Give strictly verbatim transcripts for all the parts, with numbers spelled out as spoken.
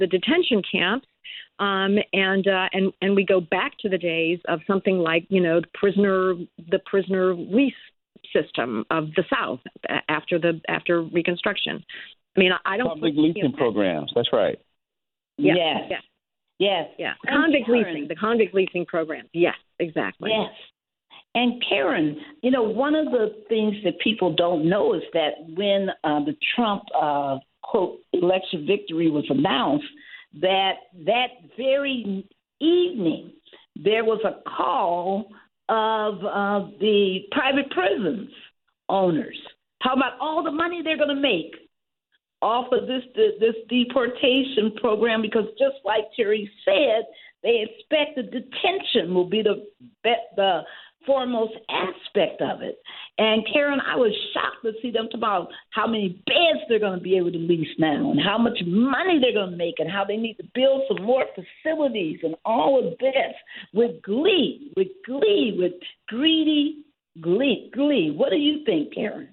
the detention camps. Um, and uh, and and we go back to the days of something like, you know, the prisoner the prisoner lease system of the South after the after Reconstruction. I mean, I don't public put, leasing you know, programs. That's right. Yes, Yes. yes, Yes. yeah. And Convict Karen, leasing, the convict leasing program. Yes, exactly. Yes. And Karen, you know, one of the things that people don't know is that when uh, the Trump, uh, quote, election victory was announced, that that very evening there was a call of uh, the private prisons owners talking about all the money they're going to make off of this this deportation program, because just like Terry said, they expect the detention will be the the foremost aspect of it. And Karen, I was shocked to see them talk about how many beds they're going to be able to lease now and how much money they're going to make and how they need to build some more facilities and all of this with glee, with glee, with greedy glee. glee. What do you think, Karen?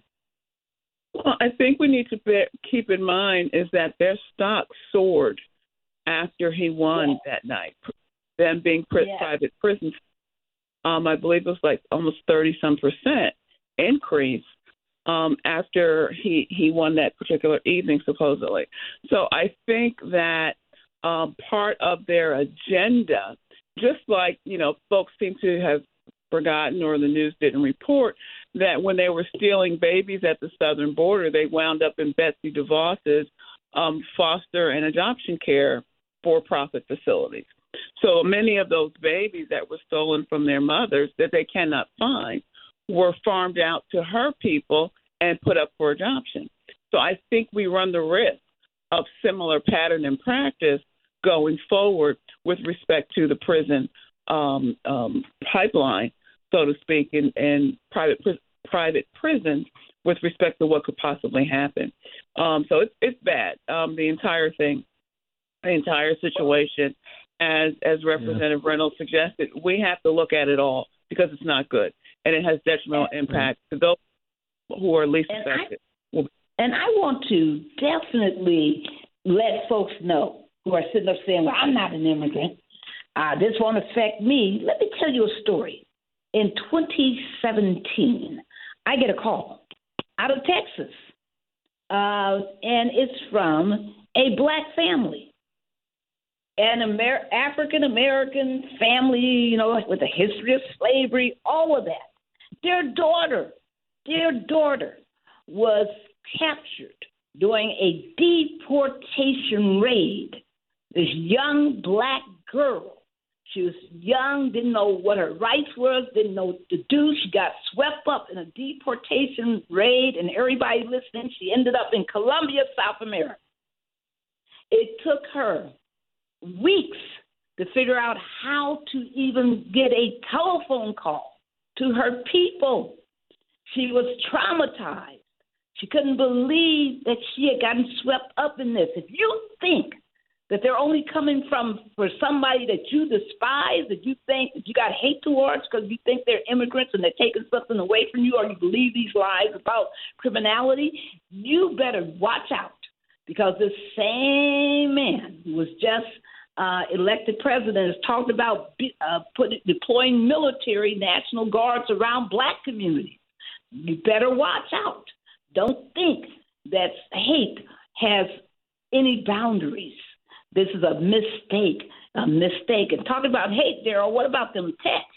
Well, I think we need to be, keep in mind is that their stock soared after he won yeah. that night, them being pri- yeah. private prisons. Um, I believe it was like almost thirty-some percent increase um, after he, he won that particular evening, supposedly. So I think that um, part of their agenda, just like, you know, folks seem to have forgotten or the news didn't report, that when they were stealing babies at the southern border, they wound up in Betsy DeVos's um, foster and adoption care for-profit facilities. So many of those babies that were stolen from their mothers that they cannot find were farmed out to her people and put up for adoption. So I think we run the risk of similar pattern and practice going forward with respect to the prison um, um, pipeline, so to speak, in, in private private prisons with respect to what could possibly happen. Um, so it's it's bad. Um, the entire thing, the entire situation, as as Representative yeah. Reynolds suggested, we have to look at it all because it's not good and it has detrimental impact to those who are least and affected. I, and I want to definitely let folks know who are sitting up saying, "Well, I'm not an immigrant. Uh, this won't affect me." Let me tell you a story. In twenty seventeen, I get a call out of Texas, uh, and it's from a black family, an Amer- African-American family, you know, with a history of slavery, all of that. Their daughter, their daughter was captured during a deportation raid. This young black girl. She was young, didn't know what her rights were, didn't know what to do. She got swept up in a deportation raid, and everybody listening, she ended up in Colombia, South America. It took her weeks to figure out how to even get a telephone call to her people. She was traumatized. She couldn't believe that she had gotten swept up in this. If you think that they're only coming from for somebody that you despise, that you think that you got hate towards because you think they're immigrants and they're taking something away from you, or you believe these lies about criminality, you better watch out, because this same man who was just uh, elected president has talked about uh, put, deploying military National Guards around black communities. You better watch out. Don't think that hate has any boundaries. This is a mistake, a mistake. And talking about hate, Daryl, what about them texts?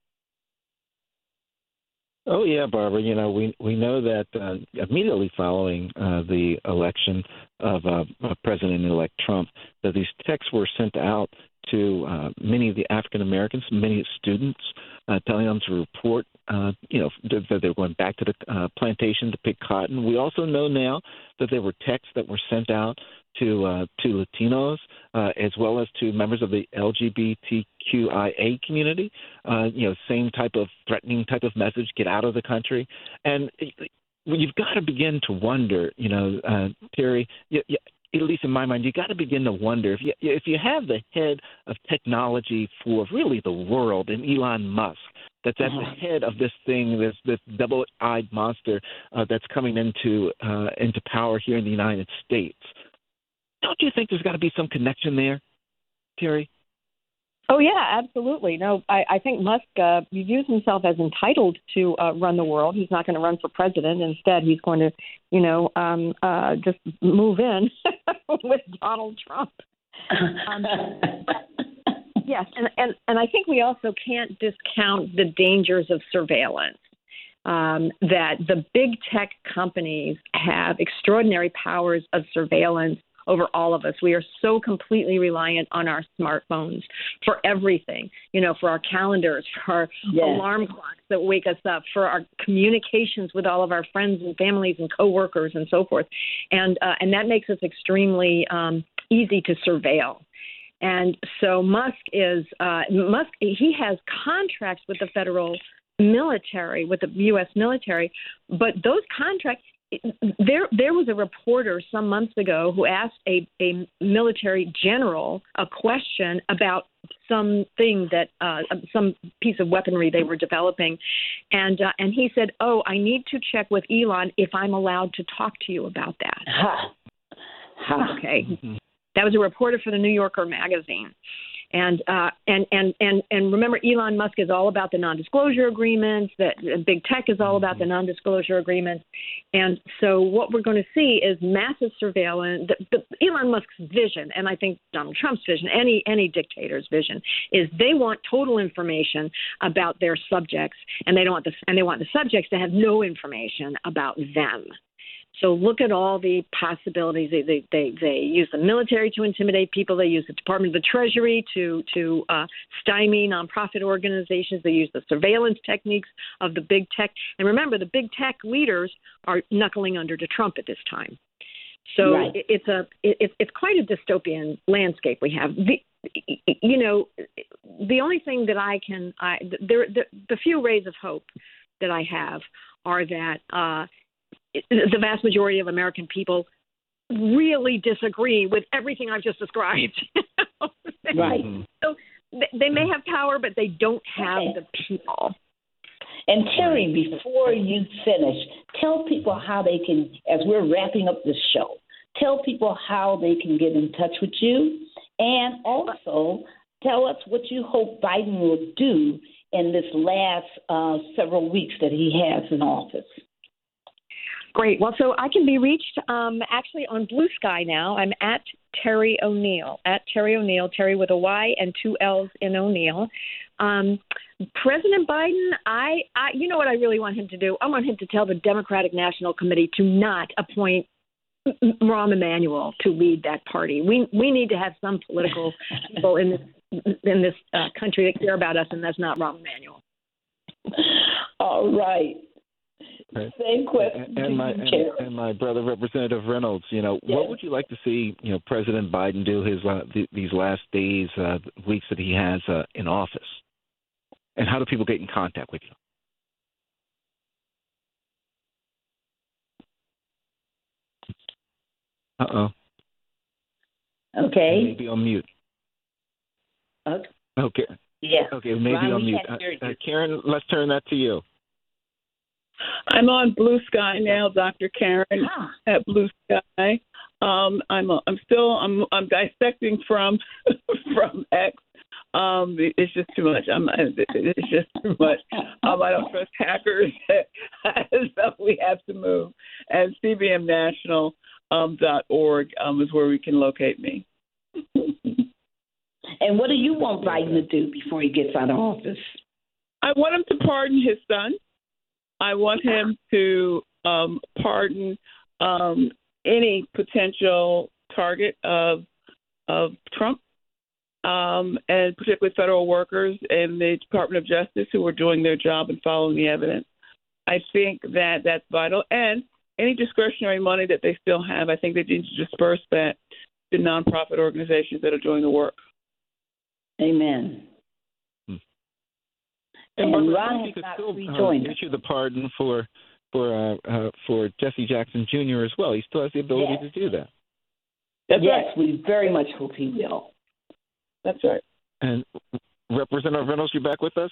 Oh, yeah, Barbara. You know, we we know that uh, immediately following uh, the election of uh, President-elect Trump, that these texts were sent out to uh, many of the African Americans, many students, uh, telling them to report, uh, you know, that they were going back to the uh, plantation to pick cotton. We also know now that there were texts that were sent out to uh, to Latinos, uh, as well as to members of the L G B T Q I A community. Uh, you know, same type of threatening type of message: get out of the country. And you've got to begin to wonder, you know, uh, Terry. You, you, at least in my mind, you got to begin to wonder if you if you have the head of technology for really the world, and Elon Musk, that's at the head of this thing, this this double-eyed monster uh, that's coming into uh, into power here in the United States. Don't you think there's got to be some connection there, Terry? Oh, yeah, absolutely. No, I, I think Musk uh, views himself as entitled to uh, run the world. He's not going to run for president. Instead, he's going to, you know, um, uh, just move in with Donald Trump. Um, yes, and, and, and I think we also can't discount the dangers of surveillance. Um, that the big tech companies have extraordinary powers of surveillance over all of us. We are so completely reliant on our smartphones for everything, you know, for our calendars, for our yes. alarm clocks that wake us up, for our communications with all of our friends and families and coworkers and so forth. And, uh, and that makes us extremely um, easy to surveil. And so Musk is, uh, Musk, he has contracts with the federal military, with the U S military, but those contracts, there there was a reporter some months ago who asked a, a military general a question about something that, uh, some piece of weaponry they were developing, and uh, and he said, oh, I need to check with Elon if I'm allowed to talk to you about that. Ha. Ha. Okay. Mm-hmm. That was a reporter for the New Yorker magazine. And uh, and and and and remember, Elon Musk is all about the non-disclosure agreements. That big tech is all about the non-disclosure agreements. And so, what we're going to see is massive surveillance. The, the, Elon Musk's vision, and I think Donald Trump's vision, any any dictator's vision, is they want total information about their subjects, and they don't want the and they want the subjects to have no information about them. So look at all the possibilities. They, they they they use the military to intimidate people. They use the Department of the Treasury to to uh, stymie nonprofit organizations. They use the surveillance techniques of the big tech. And remember, the big tech leaders are knuckling under to Trump at this time. So right. it, it's a it, it's quite a dystopian landscape we have. The, you know, the only thing that I can I there the, the few rays of hope that I have are that. Uh, The vast majority of American people really disagree with everything I've just described. Right. So they may have power, but they don't have okay. the people. And Terry, before you finish, tell people how they can, as we're wrapping up this show, tell people how they can get in touch with you, and also tell us what you hope Biden will do in this last uh, several weeks that he has in office. Great. Well, so I can be reached um, actually on Blue Sky now. I'm at Terry O'Neill, at Terry O'Neill, Terry with a Y and two L's in O'Neill. Um, President Biden, I, I, you know what I really want him to do? I want him to tell the Democratic National Committee to not appoint Rahm Emanuel to lead that party. We we need to have some political people in this in this uh, country that care about us, and that's not Rahm Emanuel. All right. Right. Same question. And, and my and, and my brother, Representative Reynolds, you know, yes. what would you like to see, you know, President Biden do his uh, th- these last days, uh, weeks that he has uh, in office, and how do people get in contact with you? Uh oh. Okay. Maybe on mute. Okay. Okay. Yeah. Okay. Maybe Ron, on mute. Uh, uh, Karen, let's turn that to you. I'm on Blue Sky now, Doctor Karen ah. at Blue Sky. Um, I'm a, I'm still I'm I'm dissecting from from X. Um, it's just too much. I'm it's just too much. Um, I don't trust hackers, so we have to move. And C B M national dot org um, is where we can locate me. And what do you want Biden to do before he gets out of office? I want him to pardon his son. I want him to um, pardon um, any potential target of of Trump, um, and particularly federal workers and the Department of Justice who are doing their job and following the evidence. I think that that's vital. And any discretionary money that they still have, I think they need to disperse that to nonprofit organizations that are doing the work. Amen. And, and but Ron you could has still rejoined uh, issue the pardon for for uh, uh, for Jesse Jackson Junior as well. He still has the ability yes. to do that. That's yes, right. we very much hope he will. That's right. And Representative Reynolds, you back with us?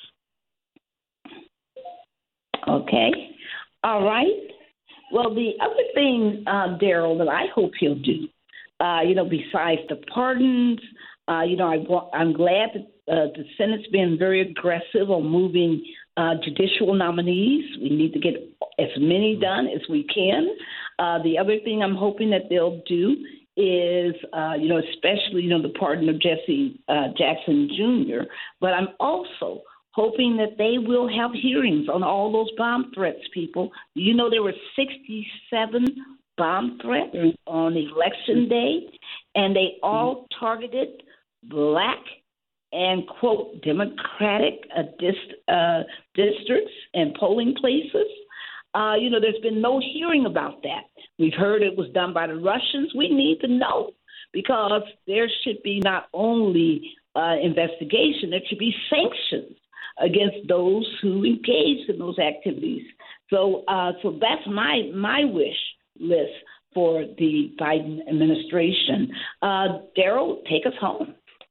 Okay. All right. Well, the other thing, uh, Daryl, that I hope he'll do, Uh, you know, besides the pardons, uh, you know, I wa- I'm glad that uh, the Senate's been very aggressive on moving uh, judicial nominees. We need to get as many done as we can. Uh, the other thing I'm hoping that they'll do is, uh, you know, especially, you know, the pardon of Jesse uh, Jackson Junior, but I'm also hoping that they will have hearings on all those bomb threats, people. You know, there were sixty-seven bomb threats on Election Day, and they all targeted black and, quote, Democratic uh, dist- uh, districts and polling places. Uh, you know, there's been no hearing about that. We've heard it was done by the Russians. We need to know, because there should be not only uh, investigation, there should be sanctions against those who engaged in those activities. So, uh, so that's my my wish list for the Biden administration. Uh, Daryl, take us home.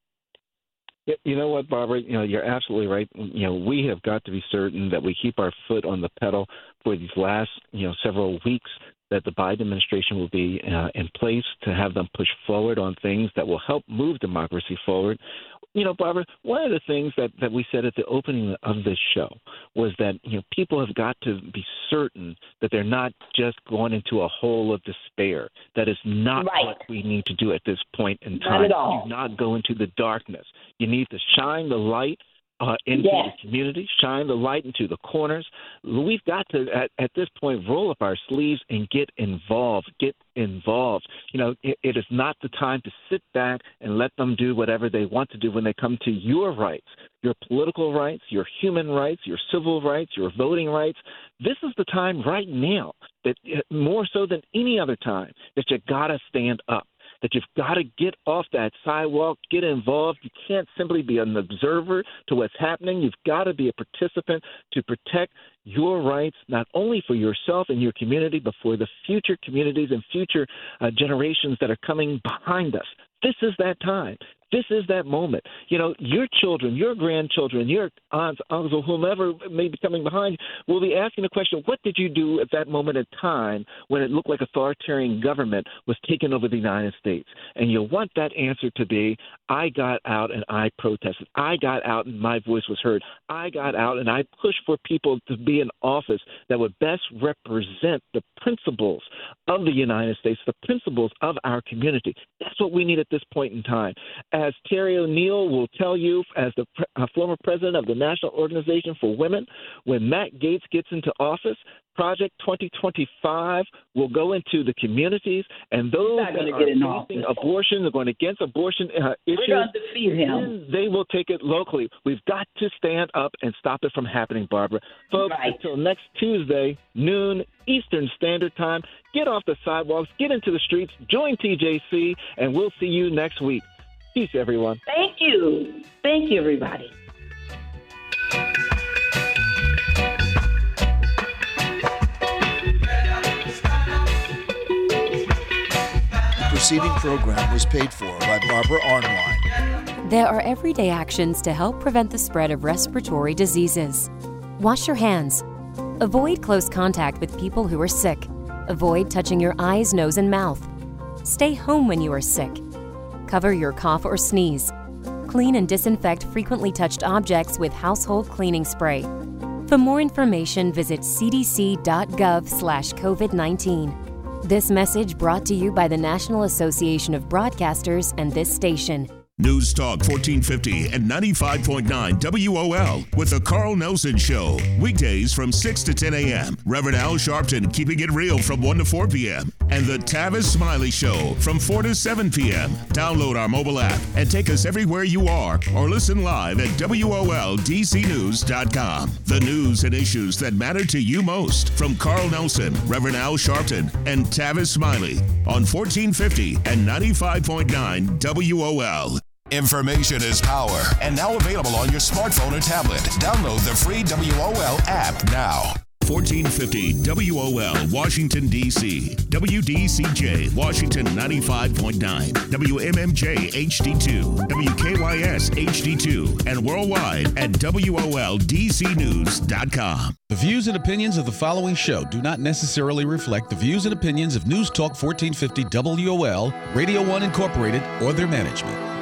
You know what, Barbara? You know, you're absolutely right. You know, we have got to be certain that we keep our foot on the pedal for these last, you know, several weeks, that the Biden administration will be uh, in place to have them push forward on things that will help move democracy forward. You know, Barbara, one of the things that, that we said at the opening of this show was that, you know, people have got to be certain that they're not just going into a hole of despair. That is not right. what we need to do at this point in time. Not at all. Do not go into the darkness. You need to shine the light Uh, into yes. the community, shine the light into the corners. We've got to, at, at this point, roll up our sleeves and get involved, get involved. You know, it, it is not the time to sit back and let them do whatever they want to do when they come to your rights, your political rights, your human rights, your civil rights, your voting rights. This is the time right now, that more so than any other time, that you got to stand up, that you've got to get off that sidewalk, get involved. You can't simply be an observer to what's happening. You've got to be a participant to protect your rights, not only for yourself and your community, but for the future communities and future uh, generations that are coming behind us. This is that time. This is that moment. You know, your children, your grandchildren, your aunts, uncles, or whomever may be coming behind you will be asking the question, what did you do at that moment in time when it looked like authoritarian government was taking over the United States? And you want that answer to be, I got out and I protested. I got out and my voice was heard. I got out and I pushed for people to be in office that would best represent the principles of the United States, the principles of our community. That's what we need at this point in time. As Terry O'Neill will tell you, as the pre- uh, former president of the National Organization for Women, when Matt Gaetz gets into office, Project twenty twenty-five will go into the communities, and those that are facing abortion, they're going against abortion uh, issues, we're going to defeat him. They will take it locally. We've got to stand up and stop it from happening, Barbara. Folks, right. Until next Tuesday, noon Eastern Standard Time, get off the sidewalks, get into the streets, join T J C, and we'll see you next week. Peace, everyone. Thank you. Thank you, everybody. The preceding program was paid for by Barbara Arnwine. There are everyday actions to help prevent the spread of respiratory diseases. Wash your hands. Avoid close contact with people who are sick. Avoid touching your eyes, nose, and mouth. Stay home when you are sick. Cover your cough or sneeze. Clean and disinfect frequently touched objects with household cleaning spray. For more information, visit c d c dot gov slash covid nineteen. This message brought to you by the National Association of Broadcasters and this station. News Talk fourteen fifty and ninety-five point nine W O L with the Carl Nelson Show. Weekdays from six to ten a.m. Reverend Al Sharpton keeping it real from one to four p.m. And the Tavis Smiley Show from four to seven p.m. Download our mobile app and take us everywhere you are or listen live at W O L D C news dot com. The news and issues that matter to you most from Carl Nelson, Reverend Al Sharpton, and Tavis Smiley on fourteen fifty and ninety-five point nine W O L. Information is power, and now available on your smartphone or tablet. Download the free W O L app now. fourteen fifty W O L, Washington, D C W D C J, Washington ninety-five point nine. W M M J H D two. W K Y S H D two. And worldwide at W O L D C news dot com. The views and opinions of the following show do not necessarily reflect the views and opinions of News Talk fourteen fifty W O L, Radio one Incorporated, or their management.